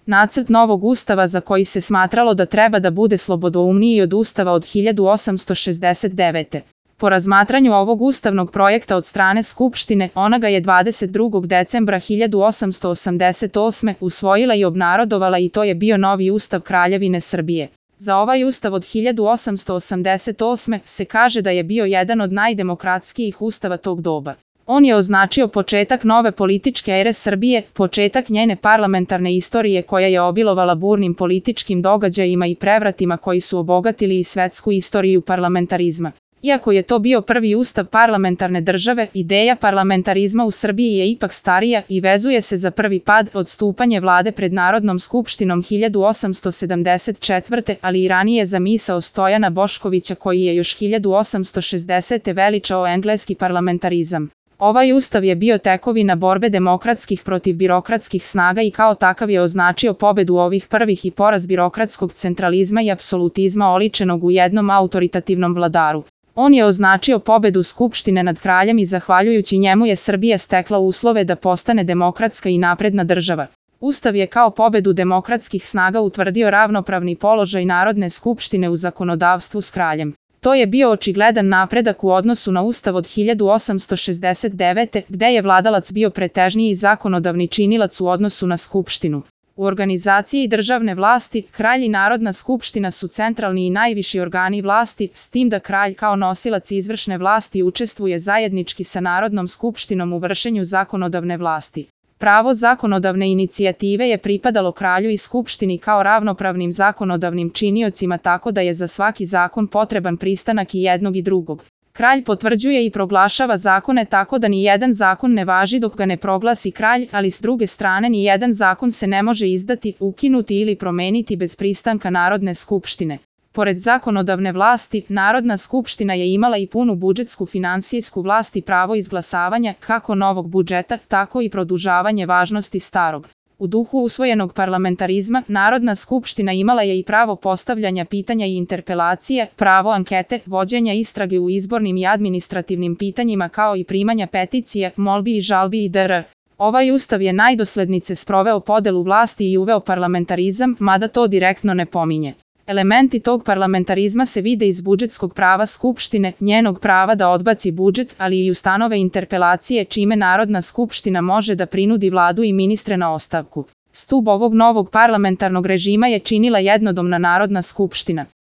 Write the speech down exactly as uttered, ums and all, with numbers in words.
Nacrt novog ustava za koji se smatralo da treba da bude slobodoumniji od ustava od hiljadu osamsto šezdeset devete. Po razmatranju ovog ustavnog projekta od strane Skupštine, ona ga je dvadeset drugog decembra hiljadu osamsto osamdeset osme. usvojila i obnarodovala i to je bio novi Ustav Kraljevine Srbije. Za ovaj ustav od hiljadu osamsto osamdeset osme. se kaže da je bio jedan od najdemokratskijih ustava tog doba. On je označio početak nove političke ere Srbije, početak njene parlamentarne istorije koja je obilovala burnim političkim događajima i prevratima koji su obogatili i svetsku istoriju parlamentarizma. Iako je to bio prvi ustav parlamentarne države, ideja parlamentarizma u Srbiji je ipak starija i vezuje se za prvi pad odstupanje vlade pred Narodnom skupštinom hiljadu osamsto sedamdeset četvrte. ali i ranije za misao Stojana Boškovića koji je još hiljadu osamsto šezdesete. veličao engleski parlamentarizam. Ovaj ustav je bio tekovina borbe demokratskih protiv birokratskih snaga i kao takav je označio pobedu ovih prvih i poraz birokratskog centralizma i apsolutizma oličenog u jednom autoritativnom vladaru. On je označio pobedu Skupštine nad kraljem i zahvaljujući njemu je Srbija stekla uslove da postane demokratska i napredna država. Ustav je kao pobedu demokratskih snaga utvrdio ravnopravni položaj Narodne skupštine u zakonodavstvu s kraljem. To je bio očigledan napredak u odnosu na ustav od hiljadu osamsto šezdeset devete. gde je vladalac bio pretežniji zakonodavni činilac u odnosu na Skupštinu. U organizaciji državne vlasti, kralj i Narodna skupština su centralni i najviši organi vlasti, s tim da kralj kao nosilac izvršne vlasti učestvuje zajednički sa Narodnom skupštinom u vršenju zakonodavne vlasti. Pravo zakonodavne inicijative je pripadalo kralju i skupštini kao ravnopravnim zakonodavnim činiocima tako da je za svaki zakon potreban pristanak i jednog i drugog. Kralj potvrđuje i proglašava zakone tako da ni jedan zakon ne važi dok ga ne proglasi kralj, ali s druge strane ni jedan zakon se ne može izdati, ukinuti ili promeniti bez pristanka Narodne skupštine. Pored zakonodavne vlasti, Narodna skupština je imala i punu budžetsku finansijsku vlast i pravo izglasavanja kako novog budžeta, tako i produžavanje važnosti starog. U duhu usvojenog parlamentarizma, Narodna skupština imala je i pravo postavljanja pitanja i interpelacije, pravo ankete, vođenja istrage u izbornim i administrativnim pitanjima kao i primanja peticije, molbi i žalbi itd. Ovaj ustav je najdoslednice sproveo podelu vlasti i uveo parlamentarizam, mada to direktno ne pominje. Elementi tog parlamentarizma se vide iz budžetskog prava Skupštine, njenog prava da odbaci budžet, ali i ustanove interpelacije čime Narodna skupština može da prinudi vladu i ministre na ostavku. Stub ovog novog parlamentarnog režima je činila jednodomna Narodna skupština.